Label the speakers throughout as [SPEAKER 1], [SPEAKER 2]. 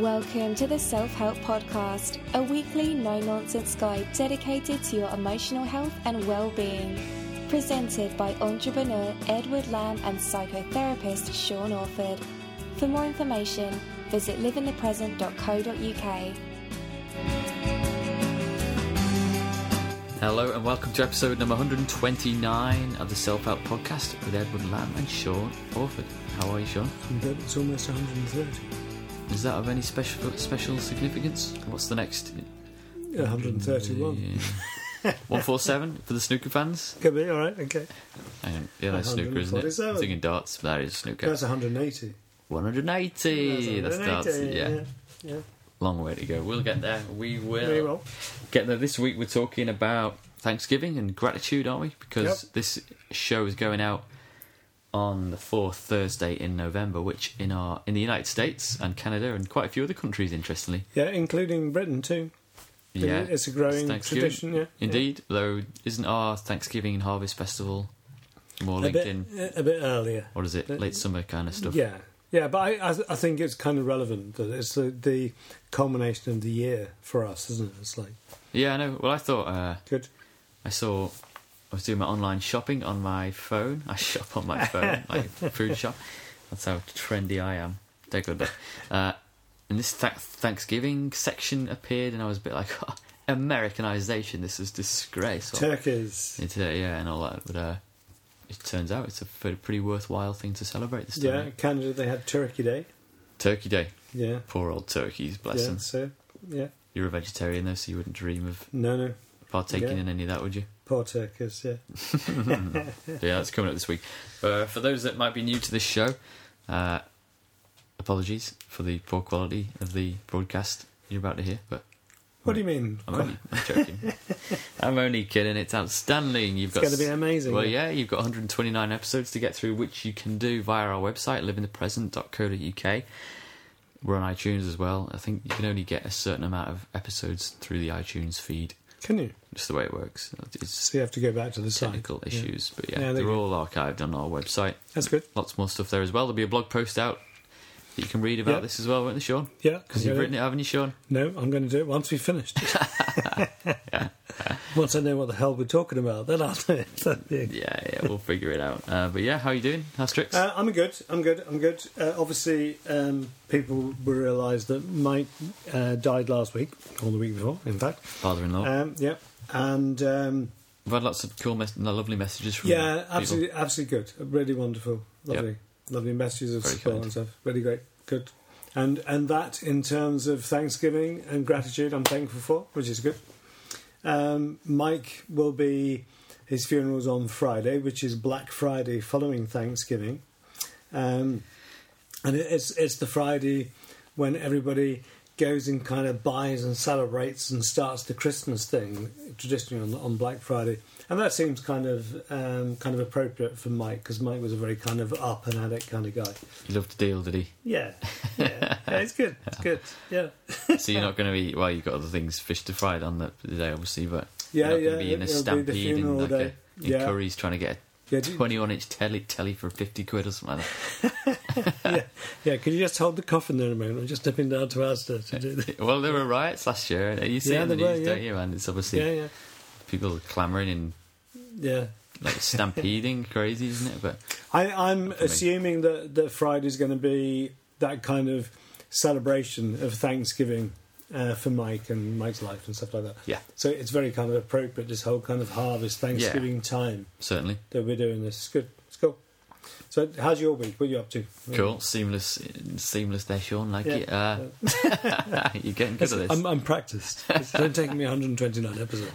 [SPEAKER 1] Welcome to the Self-Help Podcast, a weekly no-nonsense guide dedicated to your emotional health and well-being. Presented by entrepreneur Edward Lamb and psychotherapist Sean Orford. For more information, visit liveinthepresent.co.uk.
[SPEAKER 2] Hello and welcome to episode number 129 of the Self-Help Podcast with Edward Lamb and Sean Orford. How are you, Sean?
[SPEAKER 3] I'm good. It's almost 130.
[SPEAKER 2] Is that of any special significance? What's the next?
[SPEAKER 3] 131.
[SPEAKER 2] 147 for the snooker fans?
[SPEAKER 3] Could be, alright, okay.
[SPEAKER 2] Yeah, that's snooker, isn't it? I'm thinking darts, but that is snooker.
[SPEAKER 3] That's 180.
[SPEAKER 2] 180! That's darts, yeah. Long way to go. We'll get there. We will get there. This week we're talking about Thanksgiving and gratitude, aren't we? Because this show is going out on the 4th Thursday in November, which in the United States and Canada and quite a few other countries, interestingly.
[SPEAKER 3] Yeah, including Britain too.
[SPEAKER 2] Yeah,
[SPEAKER 3] it's a growing tradition. Yeah,
[SPEAKER 2] indeed. Though, isn't our Thanksgiving and Harvest Festival more linked in
[SPEAKER 3] a bit earlier?
[SPEAKER 2] Or is it late summer kind of stuff?
[SPEAKER 3] Yeah, but I think it's kind of relevant that it's the culmination of the year for us, isn't it? It's like
[SPEAKER 2] I know. Well, I thought
[SPEAKER 3] good.
[SPEAKER 2] I was doing my online shopping on my phone. I shop on my phone, like food shop. That's how trendy I am. Take a look. And this Thanksgiving section appeared, and I was a bit like, Americanization, this is disgraceful.
[SPEAKER 3] Turkeys.
[SPEAKER 2] And all that. But it turns out it's a pretty worthwhile thing to celebrate this time.
[SPEAKER 3] Yeah, Canada, they had Turkey Day.
[SPEAKER 2] Turkey Day.
[SPEAKER 3] Yeah.
[SPEAKER 2] Poor old turkeys, bless them.
[SPEAKER 3] So, yeah.
[SPEAKER 2] You're a vegetarian, though, so you wouldn't dream of partaking in any of that, would you?
[SPEAKER 3] Poor turkeys, yeah.
[SPEAKER 2] Yeah, that's coming up this week. For those that might be new to this show, apologies for the poor quality of the broadcast you're about to hear. But
[SPEAKER 3] what do you mean?
[SPEAKER 2] I'm joking. I'm only kidding. It's outstanding.
[SPEAKER 3] It's going to be amazing.
[SPEAKER 2] Well, you've got 129 episodes to get through, which you can do via our website, liveinthepresent.co.uk. We're on iTunes as well. I think you can only get a certain amount of episodes through the iTunes feed.
[SPEAKER 3] Can you?
[SPEAKER 2] Just the way it works.
[SPEAKER 3] So you have to go back to the
[SPEAKER 2] technical
[SPEAKER 3] site.
[SPEAKER 2] issues, but they're all archived on our website.
[SPEAKER 3] That's good.
[SPEAKER 2] Lots more stuff there as well. There'll be a blog post out that you can read about this as well, won't there, Sean?
[SPEAKER 3] Yeah.
[SPEAKER 2] Because you've written it, haven't you, Sean?
[SPEAKER 3] No, I'm going to do it once we've finished. Once I know what the hell we're talking about, then I'll do it.
[SPEAKER 2] Yeah, we'll figure it out. But how are you doing? How's tricks?
[SPEAKER 3] I'm good. Obviously, people will realise that Mike died last week, or the week before, in fact.
[SPEAKER 2] Father-in-law.
[SPEAKER 3] And
[SPEAKER 2] we've had lots of cool, lovely messages from
[SPEAKER 3] people. Absolutely good. Really wonderful. Lovely messages of
[SPEAKER 2] very
[SPEAKER 3] support
[SPEAKER 2] kind.
[SPEAKER 3] and stuff. Really great. Good. And that, in terms of Thanksgiving and gratitude, I'm thankful for, which is good. Mike will be, his funeral's on Friday, which is Black Friday following Thanksgiving. And it's the Friday when everybody goes and kind of buys and celebrates and starts the Christmas thing, traditionally on Black Friday. And that seems kind of appropriate for Mike, because Mike was a very kind of up and at it kind of guy.
[SPEAKER 2] He loved to deal, did he?
[SPEAKER 3] Yeah, it's good. It's good. Yeah.
[SPEAKER 2] So you're not going to be, you've got other things, fish to fry on the day, obviously, but
[SPEAKER 3] you're
[SPEAKER 2] not going to be in a stampede in Curry's trying to get a 21-inch telly for 50 quid or something like that.
[SPEAKER 3] Could you just hold the coffin there a moment? I'm just nipping down to Asda to do that.
[SPEAKER 2] Well, there were riots last year. You see it in the news, don't you? And it's obviously people clamouring and like stampeding, crazy, isn't it? But
[SPEAKER 3] I'm assuming that Friday's going to be that kind of celebration of Thanksgiving for Mike and Mike's life and stuff like that.
[SPEAKER 2] Yeah.
[SPEAKER 3] So it's very kind of appropriate, this whole kind of harvest Thanksgiving time.
[SPEAKER 2] Certainly.
[SPEAKER 3] That we're doing this. It's good. It's cool. So how's your week? What are you up to?
[SPEAKER 2] Cool. Seamless there, Sean. Like it. You're getting good at this.
[SPEAKER 3] I'm practiced. It's only taking me 129 episodes.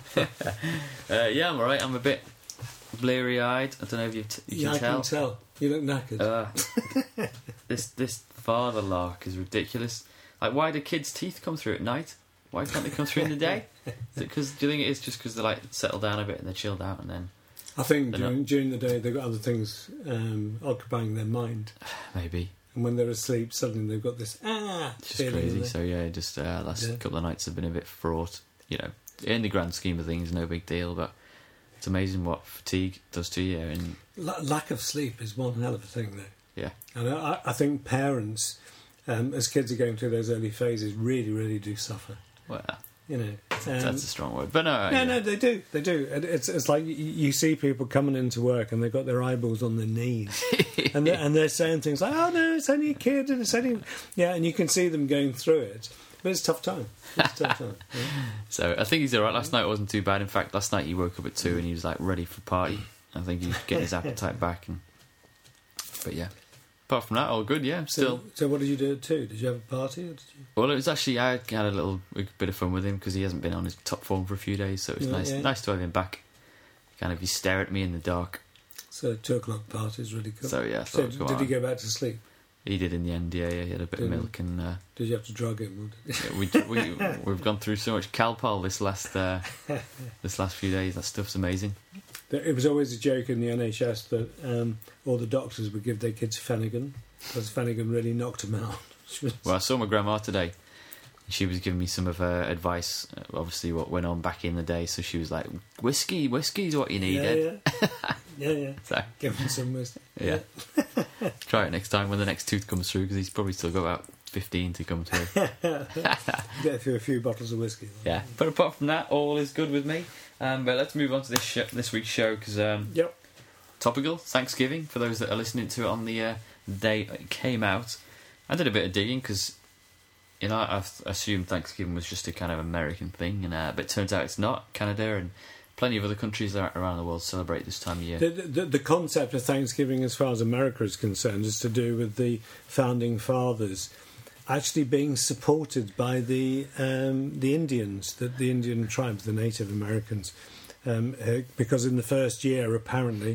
[SPEAKER 2] I'm alright. I'm a bit bleary-eyed. I don't know if you can tell.
[SPEAKER 3] I can tell. You look knackered.
[SPEAKER 2] This father lark is ridiculous. Like, why do kids' teeth come through at night? Why can't they come through in the day? Is it because, do you think it is just because they settle down a bit and they're chilled out and then?
[SPEAKER 3] I think during the day they've got other things occupying their mind.
[SPEAKER 2] Maybe.
[SPEAKER 3] And when they're asleep, suddenly they've got this
[SPEAKER 2] It's just crazy. So last couple of nights have been a bit fraught. In the grand scheme of things, no big deal, but it's amazing what fatigue does to you. And
[SPEAKER 3] lack of sleep is one hell of a thing, though.
[SPEAKER 2] Yeah.
[SPEAKER 3] And I think parents as kids are going through those early phases, really, really do suffer.
[SPEAKER 2] Well,
[SPEAKER 3] that's
[SPEAKER 2] a strong word, but no.
[SPEAKER 3] No, they do. It's like you see people coming into work and they've got their eyeballs on their knees, and they're saying things like, "Oh no, it's only a kid," and it's only and you can see them going through it. But it's a tough time. Yeah.
[SPEAKER 2] So I think he's all right. Last night wasn't too bad. In fact, last night he woke up at 2 and he was like ready for party. I think he's getting his appetite back. But yeah, apart from that, all good. Yeah, still.
[SPEAKER 3] So what did you do at 2? Did you have a party? Or did you...
[SPEAKER 2] Well, it was actually I had a bit of fun with him because he hasn't been on his top form for a few days. So it was nice to have him back. Kind of, he stare at me in the dark.
[SPEAKER 3] So 2 o'clock party is really cool.
[SPEAKER 2] So yeah.
[SPEAKER 3] So did he go back to sleep?
[SPEAKER 2] He did in the end, yeah. He had a bit of milk and...
[SPEAKER 3] did you have to drug him?
[SPEAKER 2] We've gone through so much Calpol this last few days. That stuff's amazing.
[SPEAKER 3] It was always a joke in the NHS that all the doctors would give their kids Phenergan, because Phenergan really knocked them out.
[SPEAKER 2] Well, I saw my grandma today. She was giving me some of her advice, obviously what went on back in the day. So she was like, whiskey's what you needed.
[SPEAKER 3] Yeah. So, give him some whiskey.
[SPEAKER 2] Yeah. Try it next time when the next tooth comes through, because he's probably still got about 15 to come through.
[SPEAKER 3] Get through a few bottles of whiskey.
[SPEAKER 2] Yeah, but apart from that, all is good with me. But let's move on to this week's show, because topical Thanksgiving, for those that are listening to it on the day it came out. I did a bit of digging, because I assumed Thanksgiving was just a kind of American thing, but it turns out it's not. Canada and plenty of other countries around the world celebrate this time of year.
[SPEAKER 3] The concept of Thanksgiving, as far as America is concerned, is to do with the founding fathers actually being supported by the Indians, the Indian tribes, the Native Americans, because in the first year, apparently,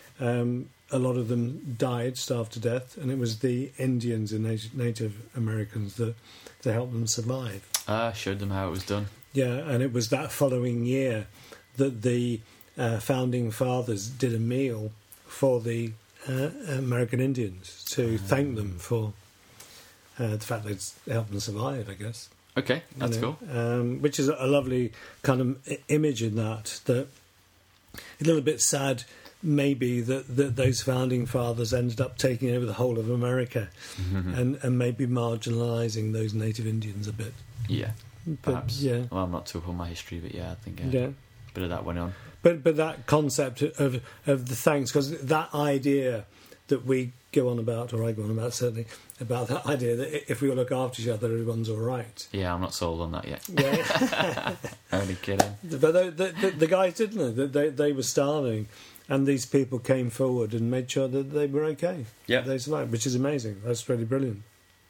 [SPEAKER 3] a lot of them died, starved to death, and it was the Indians and Native Americans that helped them survive.
[SPEAKER 2] Showed them how it was done.
[SPEAKER 3] Yeah, and it was that following year that the founding fathers did a meal for the American Indians to thank them for the fact they'd helped them survive, I guess.
[SPEAKER 2] Okay, that's cool.
[SPEAKER 3] Which is a lovely kind of image in that a little bit sad, maybe, that those founding fathers ended up taking over the whole of America and maybe marginalising those native Indians a bit.
[SPEAKER 2] Yeah, perhaps.
[SPEAKER 3] But, yeah.
[SPEAKER 2] Well, I'm not too up on my history, but yeah, I think a bit of that went on.
[SPEAKER 3] But that concept of the thanks, because that idea that we go on about, or I go on about certainly, about that idea that if we all look after each other, everyone's all right.
[SPEAKER 2] Yeah, I'm not sold on that yet.
[SPEAKER 3] Yeah.
[SPEAKER 2] Only kidding.
[SPEAKER 3] But the guys didn't know. They were starving, and these people came forward and made sure that they were okay.
[SPEAKER 2] Yeah.
[SPEAKER 3] They survived, which is amazing. That's really brilliant.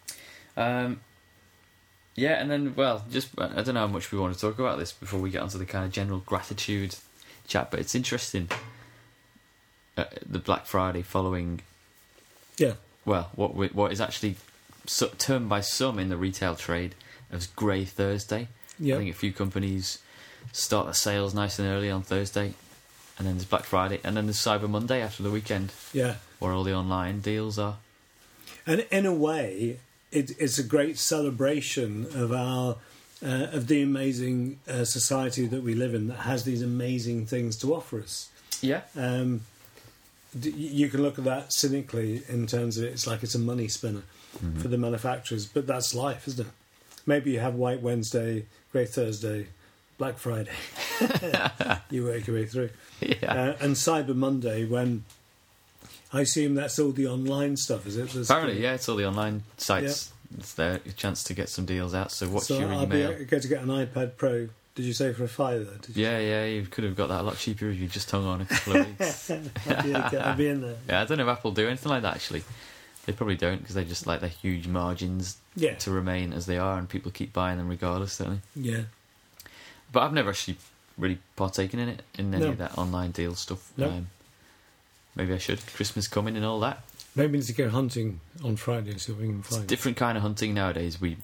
[SPEAKER 2] Yeah, and then, well, just I don't know how much we want to talk about this before we get onto the kind of general gratitude chat, but it's interesting. The Black Friday following...
[SPEAKER 3] Yeah.
[SPEAKER 2] Well, what is actually termed by some in the retail trade as Grey Thursday.
[SPEAKER 3] Yep.
[SPEAKER 2] I think a few companies start their sales nice and early on Thursday, and then there's Black Friday, and then there's Cyber Monday after the weekend.
[SPEAKER 3] Yeah.
[SPEAKER 2] Where all the online deals are.
[SPEAKER 3] And in a way, it's a great celebration of of the amazing society that we live in that has these amazing things to offer us.
[SPEAKER 2] Yeah.
[SPEAKER 3] You can look at that cynically in terms of it's a money spinner for the manufacturers, but that's life, isn't it? Maybe you have White Wednesday, Grey Thursday, Black Friday. You work your way through.
[SPEAKER 2] Yeah.
[SPEAKER 3] And Cyber Monday, when I assume that's all the online stuff, is it?
[SPEAKER 2] Apparently, yeah, it's all the online sites. Yep. It's their chance to get some deals out, so watch your email.
[SPEAKER 3] I'll go to get an iPad Pro. Did you say for a $5?
[SPEAKER 2] Yeah, you could have got that a lot cheaper if you just hung on a couple of weeks.
[SPEAKER 3] I'd be in there.
[SPEAKER 2] Yeah, I don't know if Apple do anything like that, actually. They probably don't, because they just like their huge margins to remain as they are, and people keep buying them regardless, don't they?
[SPEAKER 3] Yeah.
[SPEAKER 2] But I've never actually really partaken in it, in any of that online deal stuff.
[SPEAKER 3] No.
[SPEAKER 2] Maybe I should. Christmas coming and all that.
[SPEAKER 3] Maybe we need to go hunting on Friday so we can find.
[SPEAKER 2] It's a different kind of hunting nowadays. We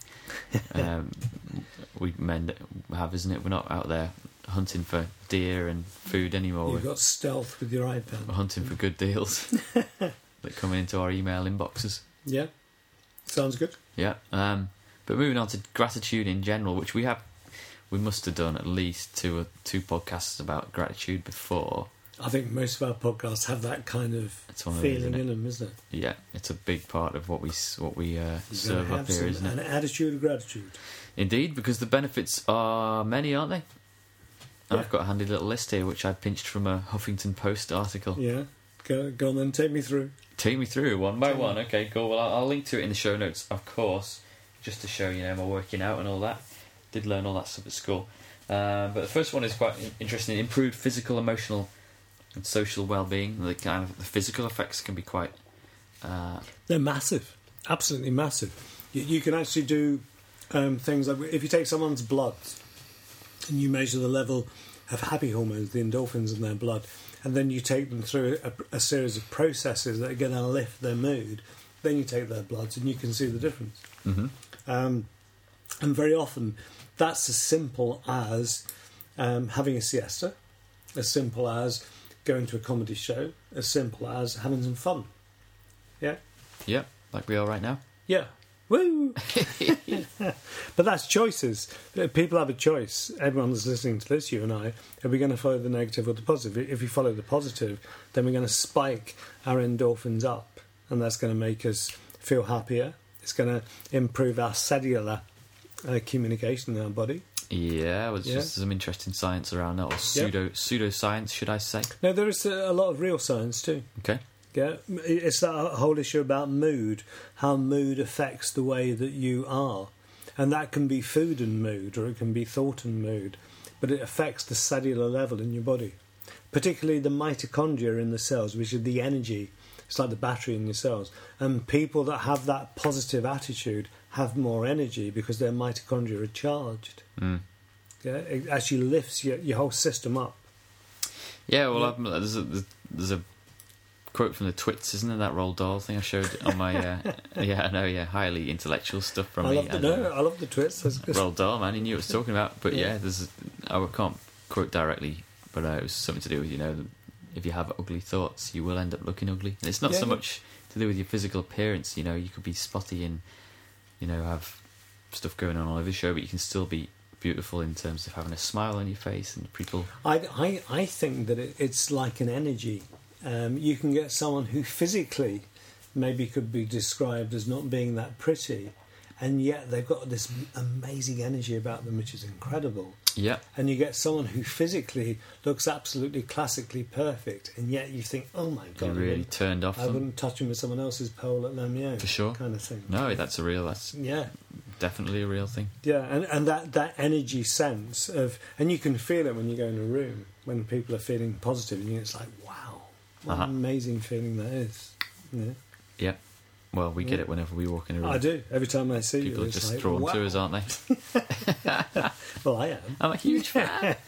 [SPEAKER 2] men have, isn't it? We're not out there hunting for deer and food anymore.
[SPEAKER 3] You've got stealth with your iPad.
[SPEAKER 2] We're hunting for good deals that come into our email inboxes.
[SPEAKER 3] Yeah, sounds good.
[SPEAKER 2] Yeah, but moving on to gratitude in general, which we must have done at least two podcasts about gratitude before.
[SPEAKER 3] I think most of our podcasts have that kind of feeling in them, isn't it?
[SPEAKER 2] Yeah, it's a big part of what we serve up here, isn't it?
[SPEAKER 3] An attitude of gratitude.
[SPEAKER 2] Indeed, because the benefits are many, aren't they?
[SPEAKER 3] Yeah.
[SPEAKER 2] I've got a handy little list here, which I pinched from a Huffington Post article.
[SPEAKER 3] Yeah, go on then, take me through.
[SPEAKER 2] Take me through one by one. Okay, cool. Well, I'll link to it in the show notes, of course, just to show my working out and all that. Did learn all that stuff at school. But the first one is quite interesting. Improved physical, emotional, and social well-being. The physical effects can be quite...
[SPEAKER 3] They're massive, absolutely massive. You can actually do things like, if you take someone's blood and you measure the level of happy hormones, the endorphins in their blood, and then you take them through a series of processes that are going to lift their mood, then you take their bloods and you can see the difference.
[SPEAKER 2] Mm-hmm.
[SPEAKER 3] And very often that's as simple as having a siesta, as simple as going to a comedy show, as simple as having some fun. Yeah?
[SPEAKER 2] Yeah, like we are right now.
[SPEAKER 3] Yeah. Woo! But that's choices. People have a choice. Everyone that's listening to this, you and I, are we going to follow the negative or the positive? If we follow the positive, then we're going to spike our endorphins up, and that's going to make us feel happier. It's going to improve our cellular communication in our body.
[SPEAKER 2] Yeah, well, just some interesting science around that, or pseudoscience, should I say?
[SPEAKER 3] No, there is a lot of real science too.
[SPEAKER 2] Okay.
[SPEAKER 3] Yeah, it's that whole issue about mood, how mood affects the way that you are. And that can be food and mood, or it can be thought and mood, but it affects the cellular level in your body, particularly the mitochondria in the cells, which is the energy. It's like the battery in your cells. And people that have that positive attitude have more energy because their mitochondria are charged.
[SPEAKER 2] Mm.
[SPEAKER 3] Yeah, it actually lifts your whole system up.
[SPEAKER 2] Yeah, well, there's a quote from the Twits, isn't there? That Roald Dahl thing I showed on my highly intellectual stuff from me.
[SPEAKER 3] I love the Twits.
[SPEAKER 2] Roald Dahl, man, he knew what he was talking about. But I can't quote directly, but it was something to do with if you have ugly thoughts, you will end up looking ugly. And it's not so much to do with your physical appearance. You could be spotty and have stuff going on all over the show, but you can still be beautiful in terms of having a smile on your face and people.
[SPEAKER 3] I think that it's like an energy. You can get someone who physically maybe could be described as not being that pretty, and yet they've got this amazing energy about them, which is incredible.
[SPEAKER 2] Yeah.
[SPEAKER 3] And you get someone who physically looks absolutely classically perfect, and yet you think, oh my God,
[SPEAKER 2] you're really turned off.
[SPEAKER 3] I wouldn't touch him with someone else's pole at Lamieux.
[SPEAKER 2] For sure.
[SPEAKER 3] Kind of thing.
[SPEAKER 2] No, that's definitely a real thing.
[SPEAKER 3] Yeah, and that energy sense of, and you can feel it when you go in a room, when people are feeling positive, and it's like, wow, what an amazing feeling that is. Yeah.
[SPEAKER 2] Yeah. Well, we get it whenever we walk in a room.
[SPEAKER 3] I do. Every time I see
[SPEAKER 2] people
[SPEAKER 3] you,
[SPEAKER 2] are just drawn to us, aren't they?
[SPEAKER 3] Well, I am.
[SPEAKER 2] I'm a huge fan.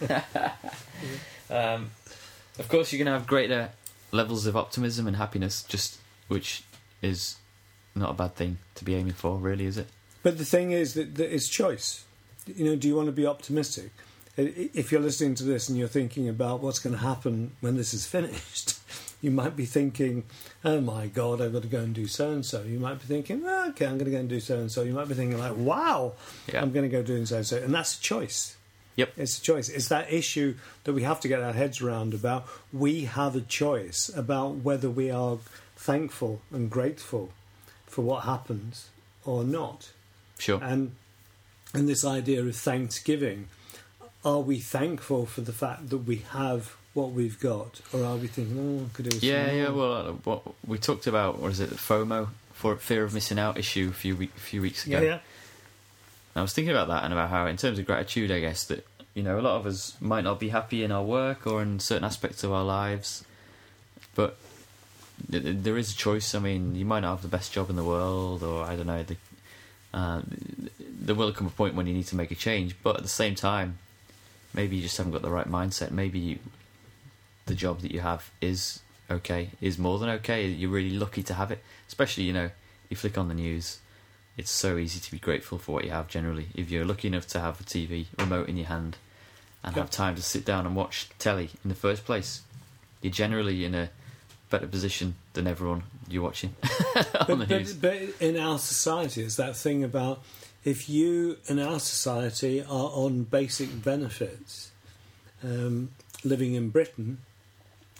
[SPEAKER 2] Of course, you're going to have greater levels of optimism and happiness, which is not a bad thing to be aiming for, really, is it?
[SPEAKER 3] But the thing is that it's choice. Do you want to be optimistic? If you're listening to this and you're thinking about what's going to happen when this is finished, you might be thinking, oh my God, I've got to go and do so-and-so. You might be thinking, okay, I'm going to go and do so-and-so. You might be thinking like, wow, I'm going to go doing so-and-so. And that's a choice.
[SPEAKER 2] Yep.
[SPEAKER 3] It's a choice. It's that issue that we have to get our heads around about. We have a choice about whether we are thankful and grateful for what happens or not.
[SPEAKER 2] Sure.
[SPEAKER 3] And this idea of Thanksgiving, are we thankful for the fact that we have what we've got, or are we thinking, could do
[SPEAKER 2] more? Well, what we talked about, what is it, the FOMO, fear of missing out issue a few weeks ago.
[SPEAKER 3] Yeah.
[SPEAKER 2] I was thinking about that and about how, in terms of gratitude, I guess that a lot of us might not be happy in our work or in certain aspects of our lives, but there is a choice. I mean, you might not have the best job in the world, or I don't know. There will come a point when you need to make a change, but at the same time, maybe you just haven't got the right mindset. Maybe the job that you have is okay, is more than okay. You're really lucky to have it. Especially, you flick on the news, it's so easy to be grateful for what you have generally. If you're lucky enough to have a TV remote in your hand and have time to sit down and watch telly in the first place, you're generally in a better position than everyone you're watching on the news.
[SPEAKER 3] But in our society, it's that thing about, if you in our society are on basic benefits, living in Britain,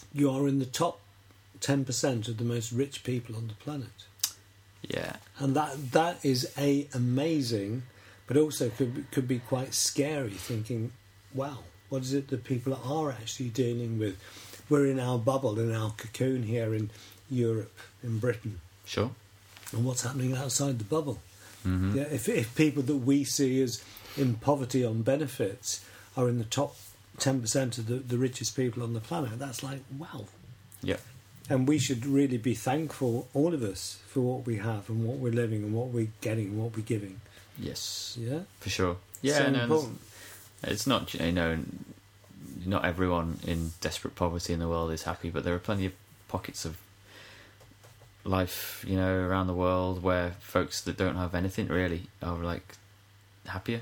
[SPEAKER 3] you are in the top 10% of the most rich people on the planet.
[SPEAKER 2] Yeah.
[SPEAKER 3] And that is amazing, but also could be quite scary, thinking, wow, what is it that people are actually dealing with? We're in our bubble, in our cocoon here in Europe, in Britain.
[SPEAKER 2] Sure.
[SPEAKER 3] And what's happening outside the bubble?
[SPEAKER 2] Mm-hmm.
[SPEAKER 3] Yeah, if people that we see as in poverty on benefits are in the top 10% of the richest people on the planet, that's like, wow.
[SPEAKER 2] Yeah.
[SPEAKER 3] And we should really be thankful, all of us, for what we have and what we're living and what we're getting and what we're giving.
[SPEAKER 2] Yes.
[SPEAKER 3] Yeah?
[SPEAKER 2] For sure. Yeah,
[SPEAKER 3] so important.
[SPEAKER 2] It's not, not everyone in desperate poverty in the world is happy, but there are plenty of pockets of life, around the world where folks that don't have anything really are like happier.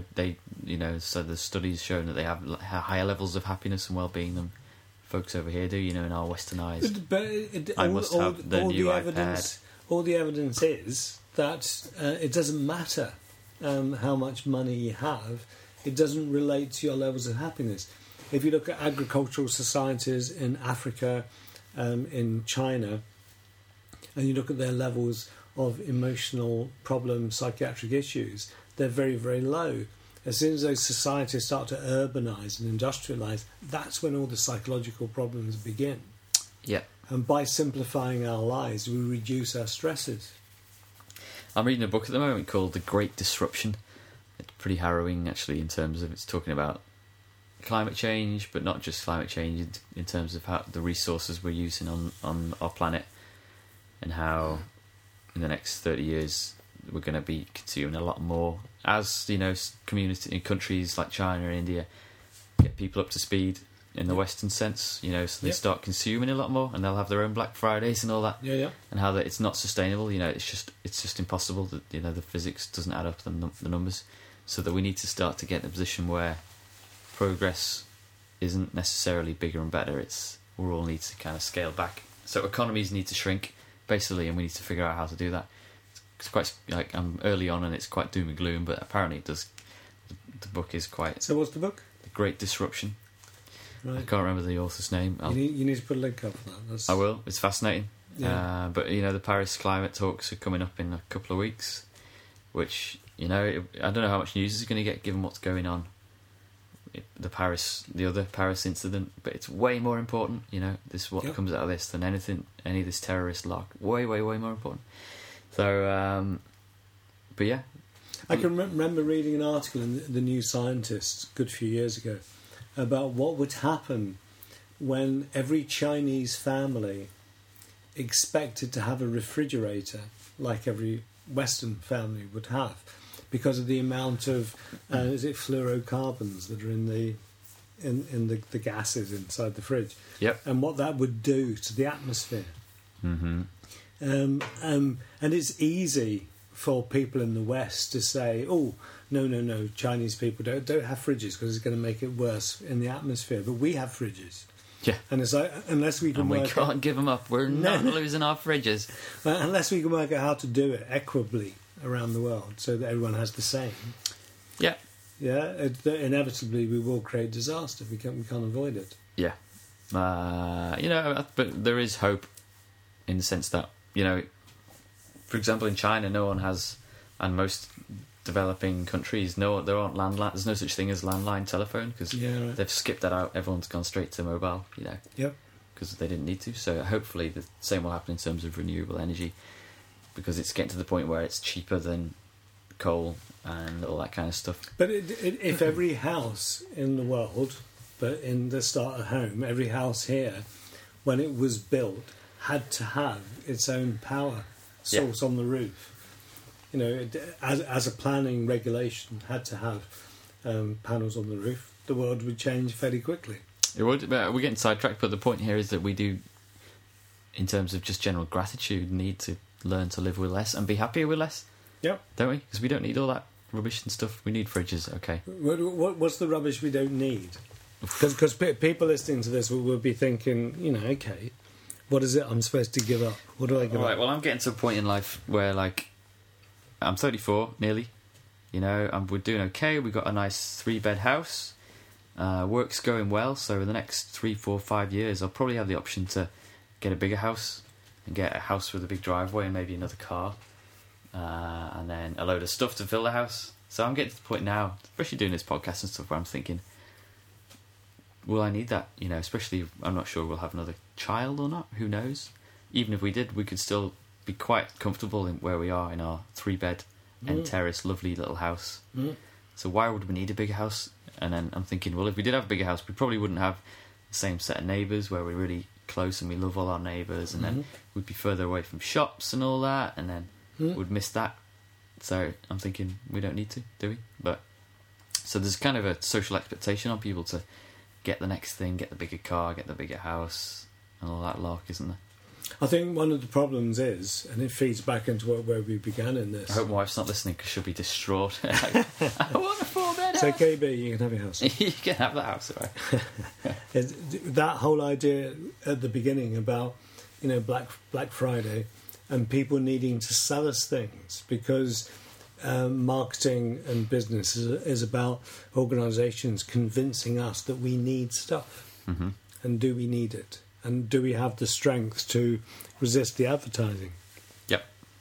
[SPEAKER 2] So the studies shown that they have higher levels of happiness and well-being than folks over here do, in our westernised.
[SPEAKER 3] But
[SPEAKER 2] I must have the new iPad.
[SPEAKER 3] All the evidence is that it doesn't matter how much money you have. It doesn't relate to your levels of happiness. If you look at agricultural societies in Africa, in China, and you look at their levels of emotional problems, psychiatric issues, they're very, very low. As soon as those societies start to urbanise and industrialise, that's when all the psychological problems begin.
[SPEAKER 2] Yeah.
[SPEAKER 3] And by simplifying our lives, we reduce our stresses.
[SPEAKER 2] I'm reading a book at the moment called The Great Disruption. It's pretty harrowing, actually, in terms of it's talking about climate change, but not just climate change, in terms of how the resources we're using on our planet, and how in the next 30 years we're going to be consuming a lot more as community in countries like China and India get people up to speed in the Western sense, so they start consuming a lot more, and they'll have their own Black Fridays and all that. And how that it's not sustainable. It's just impossible that the physics doesn't add up the numbers. So that we need to start to get in a position where progress isn't necessarily bigger and better. We all need to kind of scale back. So economies need to shrink basically, and we need to figure out how to do that. It's quite I'm early on, and it's quite doom and gloom, but apparently it does. The book is quite.
[SPEAKER 3] So what's the book?
[SPEAKER 2] The Great Disruption.
[SPEAKER 3] Right.
[SPEAKER 2] I can't remember the author's name.
[SPEAKER 3] You need to put a link up for that.
[SPEAKER 2] I will. It's fascinating.
[SPEAKER 3] Yeah.
[SPEAKER 2] But the Paris climate talks are coming up in a couple of weeks, which I don't know how much news is going to get given what's going on. The other Paris incident, but it's way more important. What comes out of this than any of this terrorist lark. Way, way, way more important. So, but yeah.
[SPEAKER 3] I can remember reading an article in the New Scientist a good few years ago about what would happen when every Chinese family expected to have a refrigerator like every Western family would have, because of the amount of fluorocarbons that are in the gases inside the fridge.
[SPEAKER 2] Yep.
[SPEAKER 3] And what that would do to the atmosphere.
[SPEAKER 2] Mm-hmm.
[SPEAKER 3] And it's easy for people in the West to say, "Oh, no, Chinese people don't have fridges because it's going to make it worse in the atmosphere." But we have fridges.
[SPEAKER 2] Yeah.
[SPEAKER 3] And it's like, unless we can
[SPEAKER 2] and we can't give them up. We're not losing our fridges.
[SPEAKER 3] Well, unless we can work out how to do it equitably around the world so that everyone has the same.
[SPEAKER 2] Yeah.
[SPEAKER 3] Yeah. Inevitably, we will create disaster. We can't avoid it.
[SPEAKER 2] Yeah. But there is hope in the sense that, for example, in China, no one has, and most developing countries, there aren't landline. There's no such thing as landline telephone because they've skipped that out. Everyone's gone straight to mobile,
[SPEAKER 3] Yep.
[SPEAKER 2] Because they didn't need to. So hopefully the same will happen in terms of renewable energy, because it's getting to the point where it's cheaper than coal and all that kind of stuff.
[SPEAKER 3] But if every house in the world, but in the starter home, every house here, when it was built, had to have its own power source on the roof. As a planning regulation, had to have panels on the roof, the world would change fairly quickly.
[SPEAKER 2] It would, but we're getting sidetracked, but the point here is that we do, in terms of just general gratitude, need to learn to live with less and be happier with less.
[SPEAKER 3] Yep.
[SPEAKER 2] Don't we? Because we don't need all that rubbish and stuff. We need fridges, okay.
[SPEAKER 3] What's the rubbish we don't need? Because people listening to this will be thinking, okay, what is it I'm supposed to give up? What do I give up?
[SPEAKER 2] Right, well, I'm getting to a point in life where, I'm 34, nearly. We're doing okay. We've got a nice 3-bed house. Work's going well, so in the next 3, 4, 5 years, I'll probably have the option to get a bigger house and get a house with a big driveway and maybe another car, and then a load of stuff to fill the house. So I'm getting to the point now, especially doing this podcast and stuff, where I'm thinking, will I need that? You know, especially I'm not sure we'll have another child or not. Who knows? Even if we did, we could still be quite comfortable in where we are in our 3-bed and terrace, lovely little house. So why would we need a bigger house? And then I'm thinking, well, if we did have a bigger house, we probably wouldn't have the same set of neighbours where we're really close and we love all our neighbours, and then we'd be further away from shops and all that, and then we'd miss that. So I'm thinking we don't need to, do we? But so there's kind of a social expectation on people to get the next thing, get the bigger car, get the bigger house, and all that lark, isn't there?
[SPEAKER 3] I think one of the problems is, and it feeds back into where we began in this.
[SPEAKER 2] I hope my wife's not listening because she'll be distraught. I want a 4-bed house.
[SPEAKER 3] So KB, you can have your house.
[SPEAKER 2] You can have the house, right?
[SPEAKER 3] That whole idea at the beginning about, you know, Black Friday and people needing to sell us things, because marketing and business is about organisations convincing us that we need stuff. And do we need it? And do we have the strength to resist the advertising?
[SPEAKER 2] Yep.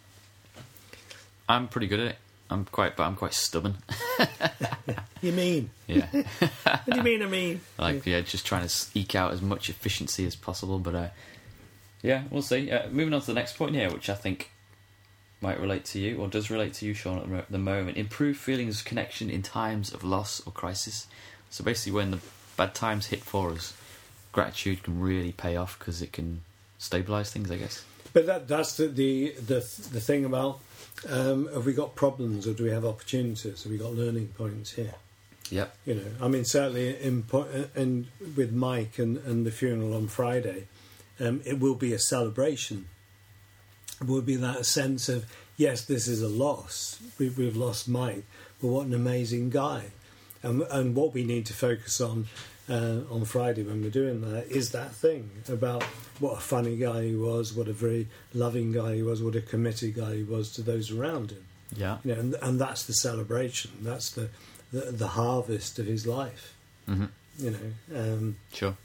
[SPEAKER 2] I'm pretty good at it. I'm quite stubborn.
[SPEAKER 3] You mean?
[SPEAKER 2] Yeah.
[SPEAKER 3] What do you mean? I mean,
[SPEAKER 2] just trying to eke out as much efficiency as possible. But yeah, we'll see. Moving on to the next point here, which I think might relate to you, or does relate to you, Sean, at the moment. Improve feelings of connection in times of loss or crisis. So basically, when the bad times hit for us, gratitude can really pay off because it can stabilise things, I guess.
[SPEAKER 3] But that's the thing about, have we got problems or do we have opportunities? Have we got learning points here?
[SPEAKER 2] Yep.
[SPEAKER 3] You know, I mean, certainly in with Mike and the funeral on Friday, it will be a celebration. It will be that sense of, yes, this is a loss. We've lost Mike, but what an amazing guy. And what we need to focus on Friday when we're doing that is that thing about what a funny guy he was, what a very loving guy he was, what a committed guy he was to those around him.
[SPEAKER 2] Yeah.
[SPEAKER 3] You know, and that's the celebration. That's the harvest of his life. You know.
[SPEAKER 2] Sure.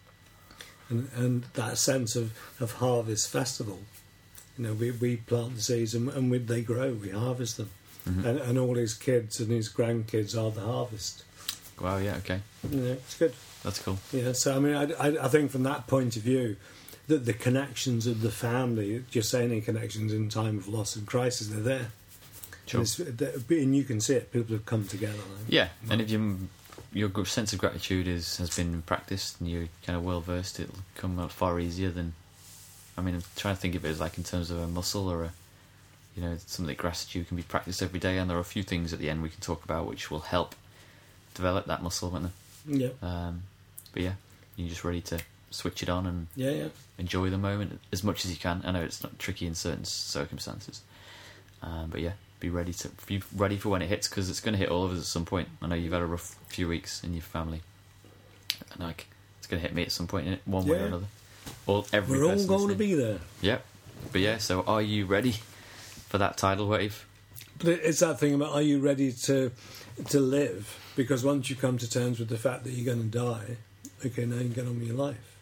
[SPEAKER 3] And that sense of harvest festival. You know, we plant the seeds and they grow. We harvest them. And all his kids and his grandkids are the harvest.
[SPEAKER 2] Wow, yeah, okay.
[SPEAKER 3] Yeah, it's good.
[SPEAKER 2] That's cool.
[SPEAKER 3] Yeah, so I mean, I think from that point of view, that the connections of the family, just saying any connections in time of loss and crisis, they're there.
[SPEAKER 2] Sure.
[SPEAKER 3] And you can see it, people have come together.
[SPEAKER 2] Yeah, and if your sense of gratitude has been practiced and you're kind of well versed, it'll come out far easier than, I mean, I'm trying to think of it as like in terms of a muscle or something that gratitude can be practiced every day, and there are a few things at the end we can talk about which will help develop that muscle, won't they?
[SPEAKER 3] Yeah.
[SPEAKER 2] But yeah, you're just ready to switch it on and enjoy the moment as much as you can. I know it's not tricky in certain circumstances, but yeah, be ready for when it hits, because it's going to hit all of us at some point. I know you've had a rough few weeks in your family, and like it's going to hit me at some point in it, one way or another.
[SPEAKER 3] We're all going to be there.
[SPEAKER 2] Yep. But yeah, so are you ready for that tidal wave?
[SPEAKER 3] But it's that thing about, are you ready to live? Because once you come to terms with the fact that you're going to die, okay, now you can get on with your life.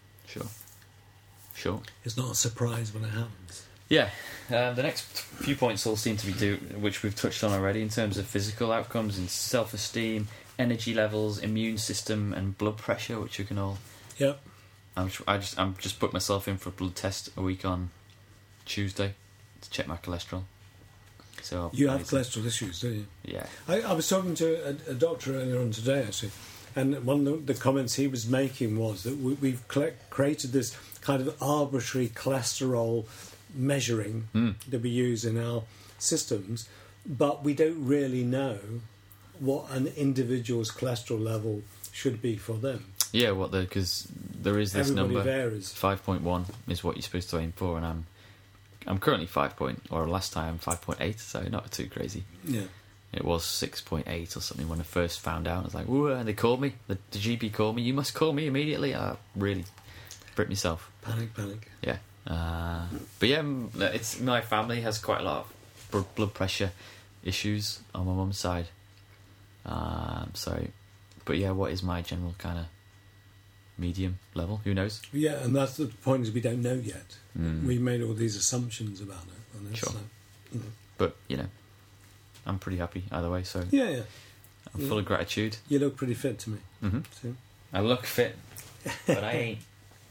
[SPEAKER 2] Sure.
[SPEAKER 3] It's not a surprise when it happens.
[SPEAKER 2] Yeah. The next few points all seem to be which we've touched on already in terms of physical outcomes and self-esteem, energy levels, immune system, and blood pressure, which you can all.
[SPEAKER 3] Yep.
[SPEAKER 2] I'm just put myself in for a blood test a week on Tuesday to check my cholesterol. So
[SPEAKER 3] you have cholesterol issues, don't you?
[SPEAKER 2] Yeah.
[SPEAKER 3] I was talking to a doctor earlier on today, actually, and one of the comments he was making was that we've created this kind of arbitrary cholesterol measuring that we use in our systems, but we don't really know what an individual's cholesterol level should be for them.
[SPEAKER 2] Yeah, because there is this
[SPEAKER 3] Everybody
[SPEAKER 2] number.
[SPEAKER 3] Varies.
[SPEAKER 2] 5.1 is what you're supposed to aim for, and I'm currently 5 or last time 5.8, so not too crazy.
[SPEAKER 3] Yeah.
[SPEAKER 2] It was 6.8 or something when I first found out. I was like, "Ooh!" And they called me. The GP called me. You must call me immediately. I really bricked myself.
[SPEAKER 3] Panic.
[SPEAKER 2] Yeah. But yeah, my family has quite a lot of blood pressure issues on my mum's side. So But yeah, what is my general kind of medium level? Who knows?
[SPEAKER 3] Yeah, and that's the point, is we don't know yet. We've made all these assumptions about it. And
[SPEAKER 2] Sure.
[SPEAKER 3] So,
[SPEAKER 2] But, I'm pretty happy either way, so
[SPEAKER 3] yeah.
[SPEAKER 2] I'm full of gratitude.
[SPEAKER 3] You look pretty fit to me.
[SPEAKER 2] Mm-hmm.
[SPEAKER 3] So.
[SPEAKER 2] I look fit, but I ain't.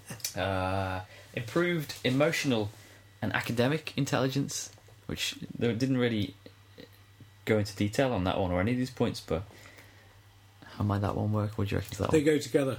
[SPEAKER 2] Improved emotional and academic intelligence, which they didn't really go into detail on that one or any of these points, but how might that one work? What do you reckon to that
[SPEAKER 3] They
[SPEAKER 2] one?
[SPEAKER 3] go together.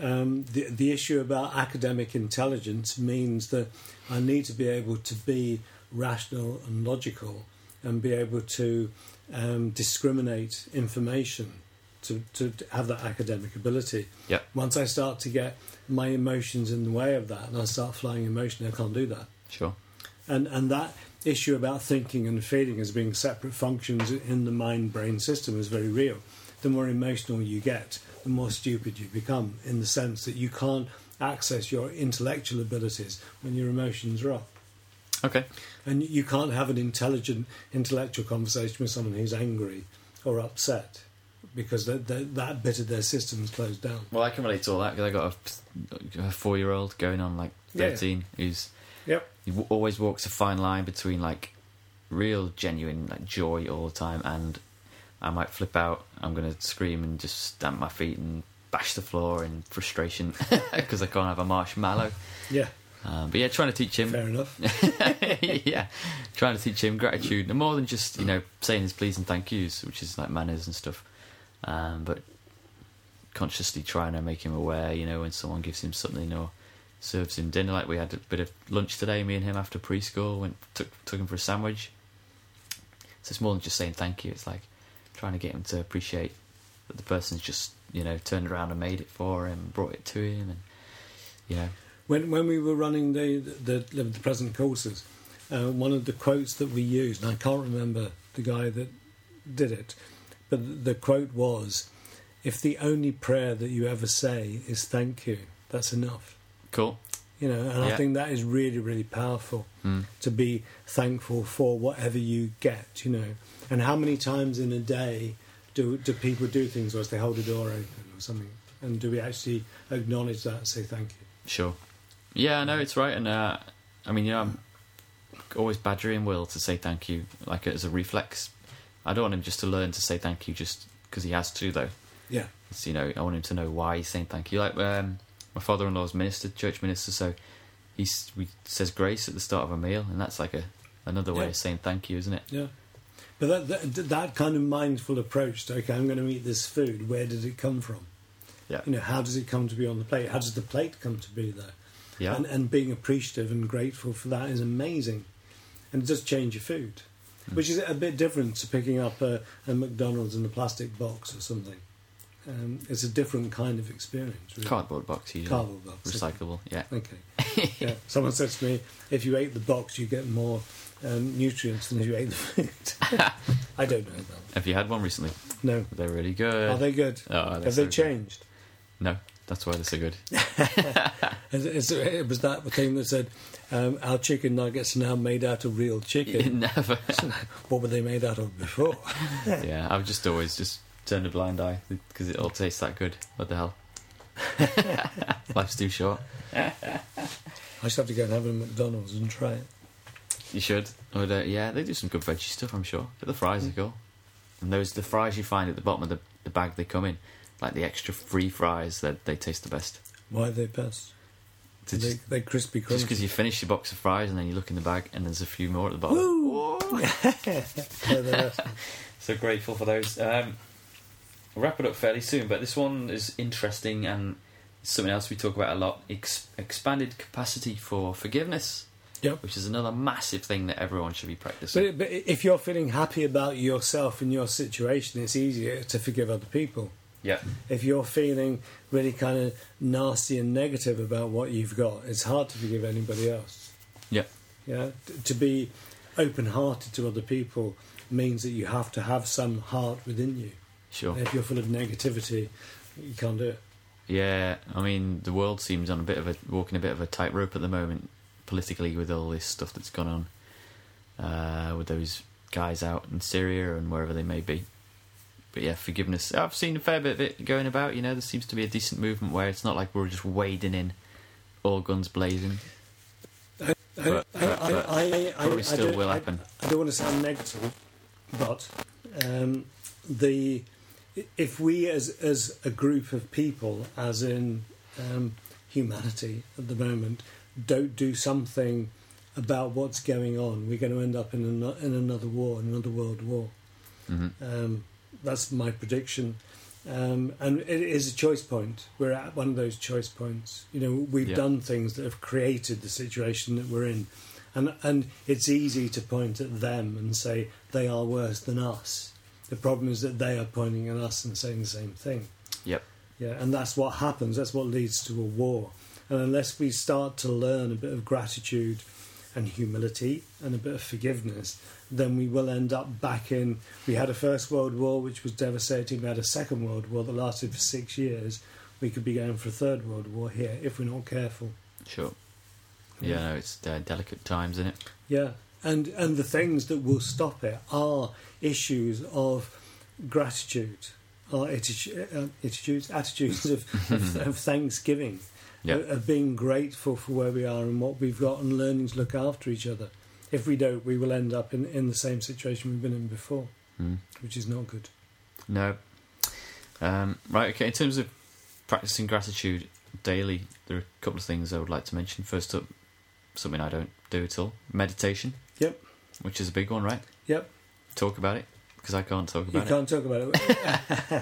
[SPEAKER 3] The issue about academic intelligence means that I need to be able to be rational and logical and be able to discriminate information to have that academic ability.
[SPEAKER 2] Yep.
[SPEAKER 3] Once I start to get my emotions in the way of that and I start flying emotionally, I can't do that.
[SPEAKER 2] Sure.
[SPEAKER 3] And that issue about thinking and feeling as being separate functions in the mind-brain system is very real. The more emotional you get, the more stupid you become, in the sense that you can't access your intellectual abilities when your emotions are up.
[SPEAKER 2] Okay.
[SPEAKER 3] And you can't have an intelligent intellectual conversation with someone who's angry or upset, because that bit of their system's closed down.
[SPEAKER 2] Well, I can relate to all that, because I got a 4-year-old going on like 13 who's...
[SPEAKER 3] Yep.
[SPEAKER 2] He always walks a fine line between like real genuine like joy all the time, and I might flip out. I'm going to scream and just stamp my feet and bash the floor in frustration because I can't have a marshmallow.
[SPEAKER 3] Yeah.
[SPEAKER 2] But yeah, trying to teach him.
[SPEAKER 3] Fair enough.
[SPEAKER 2] Yeah, trying to teach him gratitude, and more than just saying his please and thank yous, which is like manners and stuff. But consciously trying to make him aware, when someone gives him something or serves him dinner. Like we had a bit of lunch today, me and him, after preschool. Took him for a sandwich. So it's more than just saying thank you. It's like trying to get him to appreciate that the person's just turned around and made it for him, brought it to him, and
[SPEAKER 3] When we were running the present courses, one of the quotes that we used, and I can't remember the guy that did it, but the quote was, "If the only prayer that you ever say is thank you, that's enough."
[SPEAKER 2] Cool.
[SPEAKER 3] I think that is really, really powerful, to be thankful for whatever you get, And how many times in a day do people do things, or as they hold a door open or something, and do we actually acknowledge that and say thank you?
[SPEAKER 2] Sure. Yeah, no, it's right. And I'm always badgering Will to say thank you, like as a reflex. I don't want him just to learn to say thank you just because he has to, though.
[SPEAKER 3] Yeah.
[SPEAKER 2] It's, I want him to know why he's saying thank you. Like my father-in-law's church minister, so he says grace at the start of a meal, and that's like another way of saying thank you, isn't it?
[SPEAKER 3] Yeah. But that kind of mindful approach to, okay, I'm going to eat this food, where did it come from?
[SPEAKER 2] Yeah.
[SPEAKER 3] How does it come to be on the plate? How does the plate come to be there?
[SPEAKER 2] Yeah.
[SPEAKER 3] And being appreciative and grateful for that is amazing. And it does change your food, which is a bit different to picking up a McDonald's in a plastic box or something. It's a different kind of experience. Really.
[SPEAKER 2] Cardboard box, usually.
[SPEAKER 3] Cardboard box.
[SPEAKER 2] Recyclable, yeah.
[SPEAKER 3] Okay. Yeah. Someone said to me, if you ate the box, you get more nutrients than if you ate the food. I don't know that.
[SPEAKER 2] Have you had one recently?
[SPEAKER 3] No.
[SPEAKER 2] They're really good.
[SPEAKER 3] Are they good?
[SPEAKER 2] Oh,
[SPEAKER 3] Have they changed?
[SPEAKER 2] No, that's why they're so good.
[SPEAKER 3] It was that thing that said, our chicken nuggets are now made out of real chicken.
[SPEAKER 2] Never.
[SPEAKER 3] What were they made out of before?
[SPEAKER 2] Yeah, I've just always just turned a blind eye because it all tastes that good. What the hell? Life's too short.
[SPEAKER 3] I should have to go and have a McDonald's and try it.
[SPEAKER 2] You should. Yeah, they do some good veggie stuff, I'm sure. But the fries are cool. And the fries you find at the bottom of the bag they come in, like the extra free fries, they taste the best.
[SPEAKER 3] Why are they best? They're crispy, crunchy.
[SPEAKER 2] Just because you finish your box of fries and then you look in the bag and there's a few more at the bottom.
[SPEAKER 3] Woo!
[SPEAKER 2] So grateful for those. We'll wrap it up fairly soon, but this one is interesting and something else we talk about a lot. Expanded capacity for forgiveness.
[SPEAKER 3] Yep.
[SPEAKER 2] Which is another massive thing that everyone should be practicing.
[SPEAKER 3] But if you're feeling happy about yourself and your situation, it's easier to forgive other people.
[SPEAKER 2] Yeah.
[SPEAKER 3] If you're feeling really kind of nasty and negative about what you've got, it's hard to forgive anybody else.
[SPEAKER 2] Yeah.
[SPEAKER 3] Yeah. To be open-hearted to other people means that you have to have some heart within you.
[SPEAKER 2] Sure.
[SPEAKER 3] And if you're full of negativity, you can't do it.
[SPEAKER 2] Yeah. I mean, the world seems on walking a bit of a tightrope at the moment, politically, with all this stuff that's gone on with those guys out in Syria and wherever they may be. But yeah, forgiveness. I've seen a fair bit of it going about. There seems to be a decent movement where it's not like we're just wading in, all guns blazing. Probably still will happen.
[SPEAKER 3] I don't want to sound negative, but if we as a group of people, as in humanity at the moment, don't do something about what's going on, we're going to end up in another war, another world war. Mm-hmm. That's my prediction. And it is a choice point. We're at one of those choice points. We've done things that have created the situation that we're in. And it's easy to point at them and say they are worse than us. The problem is that they are pointing at us and saying the same thing.
[SPEAKER 2] Yep.
[SPEAKER 3] Yeah, and that's what happens. That's what leads to a war. And unless we start to learn a bit of gratitude and humility and a bit of forgiveness, then we will end up back in... We had a First World War, which was devastating. We had a Second World War that lasted for 6 years. We could be going for a Third World War here if we're not careful.
[SPEAKER 2] Sure. Yeah, no, it's delicate times, isn't it?
[SPEAKER 3] Yeah, and the things that will stop it are issues of gratitude, or attitudes of thanksgiving, of being grateful for where we are and what we've got, and learning to look after each other. If we don't, we will end up in the same situation we've been in before, which is not good.
[SPEAKER 2] No. Right, okay, in terms of practicing gratitude daily, there are a couple of things I would like to mention. First up, something I don't do at all, meditation.
[SPEAKER 3] Yep.
[SPEAKER 2] Which is a big one, right?
[SPEAKER 3] Yep.
[SPEAKER 2] Talk about it, because I can't talk about it.
[SPEAKER 3] You can't talk about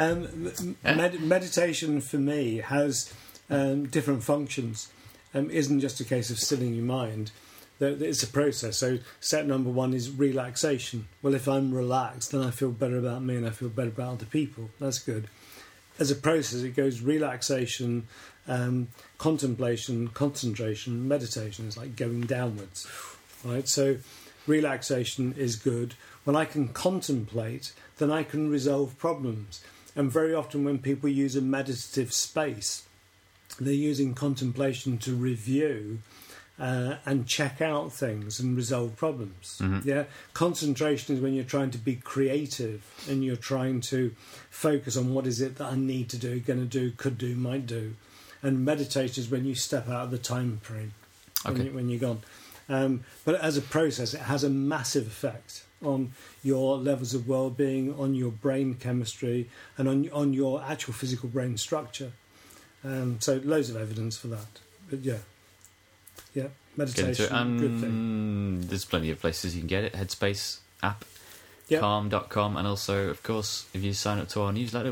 [SPEAKER 3] it. Meditation for me has different functions. Isn't just a case of stilling your mind. It's a process. So step number 1 is relaxation. Well, if I'm relaxed, then I feel better about me and I feel better about other people. That's good. As a process, it goes relaxation, contemplation, concentration, meditation. It's like going downwards, right? So relaxation is good. When I can contemplate, then I can resolve problems. And very often when people use a meditative space, they're using contemplation to review and check out things and resolve problems. Mm-hmm. Yeah, concentration is when you're trying to be creative and you're trying to focus on what is it that I need to do, going to do, could do, might do. And meditation is when you step out of the time frame, when you're gone. But as a process, it has a massive effect on your levels of well-being, on your brain chemistry, and on your actual physical brain structure. So loads of evidence for that. But yeah, meditation, good thing.
[SPEAKER 2] There's plenty of places you can get it. Headspace app, calm.com, and also, of course, if you sign up to our newsletter,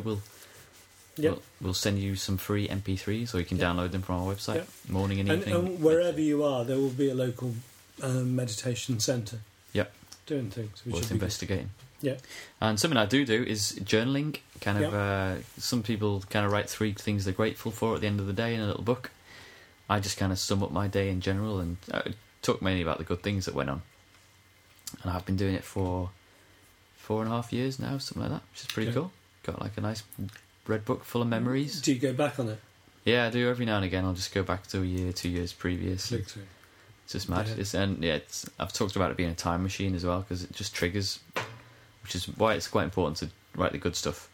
[SPEAKER 2] we'll send you some free MP3s, or you can download them from our website, morning and evening.
[SPEAKER 3] And wherever you are, there will be a local meditation centre.
[SPEAKER 2] Yep.
[SPEAKER 3] Doing things.
[SPEAKER 2] Worth investigating.
[SPEAKER 3] Yeah.
[SPEAKER 2] And something I do is journaling. Some people kind of write 3 things they're grateful for at the end of the day in a little book. I just kind of sum up my day in general and talk mainly about the good things that went on. And I've been doing it for 4.5 years now, something like that, which is pretty cool. Got like a nice red book full of memories.
[SPEAKER 3] Do you go back on it?
[SPEAKER 2] Yeah, I do every now and again. I'll just go back to a year, 2 years previous. It's just mad. Yeah. I've talked about it being a time machine as well, because it just triggers, which is why it's quite important to write the good stuff.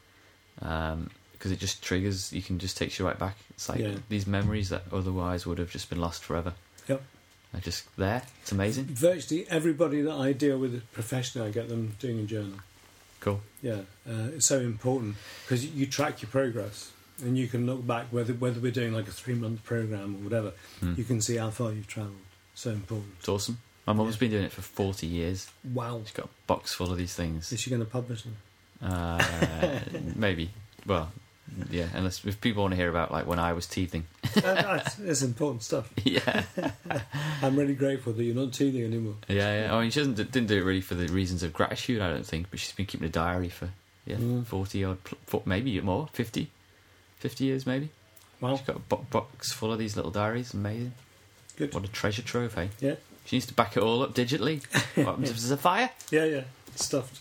[SPEAKER 2] Because it just triggers, you can just takes you right back. It's like these memories that otherwise would have just been lost forever.
[SPEAKER 3] Yep.
[SPEAKER 2] They're just there. It's amazing.
[SPEAKER 3] Virtually everybody that I deal with professionally, I get them doing a journal.
[SPEAKER 2] Cool.
[SPEAKER 3] Yeah, it's so important because you track your progress and you can look back, whether we're doing like a 3-month program or whatever, you can see how far you've travelled. So important.
[SPEAKER 2] It's awesome. My mum's been doing it for 40 years.
[SPEAKER 3] Wow.
[SPEAKER 2] She's got a box full of these things.
[SPEAKER 3] Is she going to publish them?
[SPEAKER 2] Maybe. Well, yeah, unless if people want to hear about like when I was teething.
[SPEAKER 3] It's important stuff.
[SPEAKER 2] Yeah.
[SPEAKER 3] I'm really grateful that you're not teething anymore.
[SPEAKER 2] Yeah. I mean, she didn't do it really for the reasons of gratitude, I don't think, but she's been keeping a diary for 40 odd, maybe more, 50 years maybe.
[SPEAKER 3] Wow.
[SPEAKER 2] She's got a box full of these little diaries. Amazing.
[SPEAKER 3] Good.
[SPEAKER 2] What a treasure trove, hey?
[SPEAKER 3] Yeah.
[SPEAKER 2] She needs to back it all up digitally. What happens if there's a fire?
[SPEAKER 3] Yeah. It's stuffed.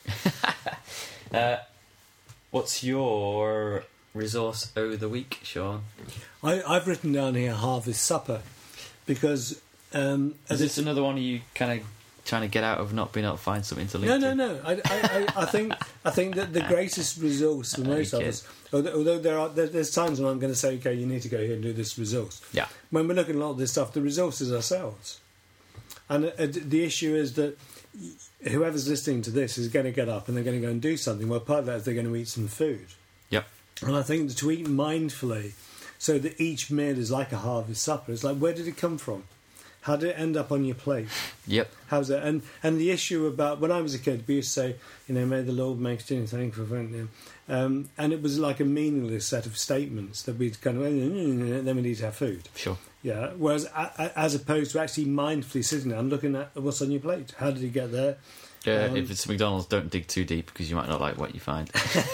[SPEAKER 2] What's your resource of the week, Sean?
[SPEAKER 3] I've written down here Harvest Supper because...
[SPEAKER 2] is this another one you kind of trying to get out of not being able to find something to link
[SPEAKER 3] to? No. I think that the greatest resource for most of us, although there's times when I'm going to say, okay, you need to go here and do this resource.
[SPEAKER 2] Yeah.
[SPEAKER 3] When we're looking at a lot of this stuff, the resource is ourselves. And the issue is that whoever's listening to this is going to get up and they're going to go and do something. Well, part of that is they're going to eat some food.
[SPEAKER 2] Yep.
[SPEAKER 3] And I think to eat mindfully, so that each meal is like a harvest supper. It's like, where did it come from? How did it end up on your plate?
[SPEAKER 2] Yep.
[SPEAKER 3] How's it? And the issue about when I was a kid, we used to say, may the Lord make us thankful for it. And it was like a meaningless set of statements that we'd kind of, then we need to have food.
[SPEAKER 2] Sure.
[SPEAKER 3] Yeah. Whereas as opposed to actually mindfully sitting there and looking at what's on your plate. How did you get there?
[SPEAKER 2] If it's McDonald's, don't dig too deep because you might not like what you find.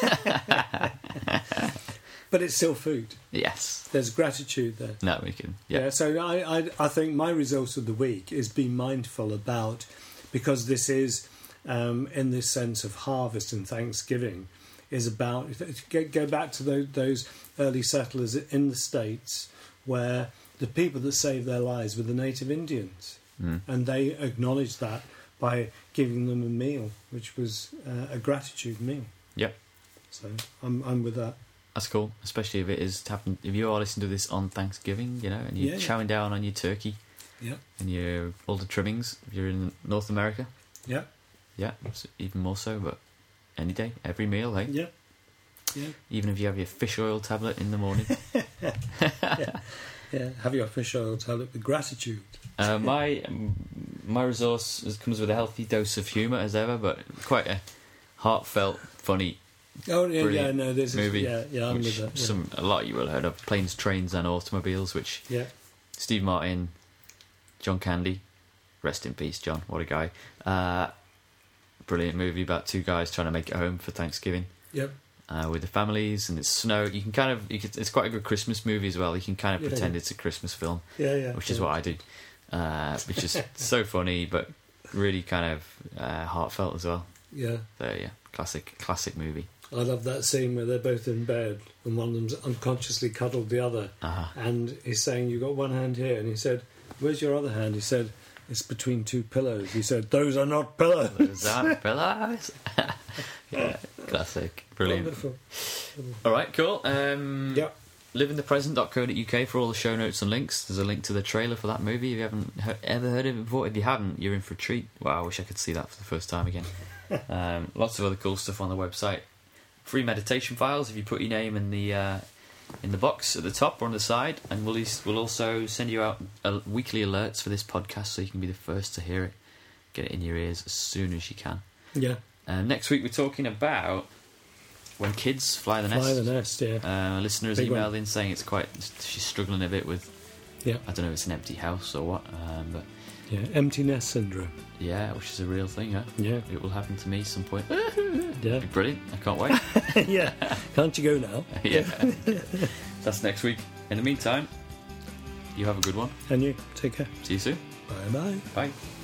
[SPEAKER 3] But it's still food.
[SPEAKER 2] Yes.
[SPEAKER 3] There's gratitude there.
[SPEAKER 2] No, we can. Yeah.
[SPEAKER 3] So I think my resource of the week is be mindful about, because this is, in this sense of harvest and Thanksgiving, is about, go back to those early settlers in the States where the people that saved their lives were the native Indians. And they acknowledged that by giving them a meal, which was a gratitude meal.
[SPEAKER 2] Yep.
[SPEAKER 3] So I'm with that.
[SPEAKER 2] That's cool, especially if it is happening. If you are listening to this on Thanksgiving, and you're chowing down on your turkey, and all the trimmings. If you're in North America, yeah, even more so. But any day, every meal, hey,
[SPEAKER 3] yeah.
[SPEAKER 2] Even if you have your fish oil tablet in the morning,
[SPEAKER 3] have your fish oil tablet with gratitude.
[SPEAKER 2] My resource comes with a healthy dose of humour as ever, but quite a heartfelt, funny.
[SPEAKER 3] Oh no! This
[SPEAKER 2] movie,
[SPEAKER 3] I'm with that.
[SPEAKER 2] A lot of you will have heard of Planes, Trains and Automobiles, which Steve Martin, John Candy, rest in peace, John. What a guy! Brilliant movie about two guys trying to make it home for Thanksgiving.
[SPEAKER 3] Yep.
[SPEAKER 2] With the families, and it's snow. You can it's quite a good Christmas movie as well. You can kind of pretend it's a Christmas film. Which is what I do. Which is so funny, but really kind of heartfelt as well.
[SPEAKER 3] Yeah.
[SPEAKER 2] So classic movie.
[SPEAKER 3] I love that scene where they're both in bed and one of them's unconsciously cuddled the other, and he's saying, "You got one hand here," and he said, "Where's your other hand?" He said, "It's between two pillows." He said, "Those are not pillows."
[SPEAKER 2] Those aren't pillows. Classic, brilliant.
[SPEAKER 3] Wonderful.
[SPEAKER 2] All right, cool. Liveinthepresent.co.uk for all the show notes and links. There's a link to the trailer for that movie. If you haven't ever heard of it before, if you haven't, you're in for a treat. Wow, I wish I could see that for the first time again. Lots of other cool stuff on the website. Free meditation files if you put your name in the box at the top or on the side, and we'll also send you out weekly alerts for this podcast so you can be the first to hear it. Get it in your ears as soon as you can.
[SPEAKER 3] Yeah.
[SPEAKER 2] Next week we're talking about when kids fly the nest.
[SPEAKER 3] Fly the nest, yeah.
[SPEAKER 2] A listener has emailed in saying she's struggling a bit with. Yeah. I don't know if it's an empty house or what, but.
[SPEAKER 3] Yeah, empty nest syndrome.
[SPEAKER 2] Yeah, which is a real thing, huh?
[SPEAKER 3] Yeah.
[SPEAKER 2] It will happen to me at some point.
[SPEAKER 3] Yeah.
[SPEAKER 2] Brilliant. I can't wait.
[SPEAKER 3] Yeah. Can't you go now?
[SPEAKER 2] Yeah. That's next week. In the meantime, you have a good one.
[SPEAKER 3] And you. Take care.
[SPEAKER 2] See you soon.
[SPEAKER 3] Bye-bye.
[SPEAKER 2] Bye.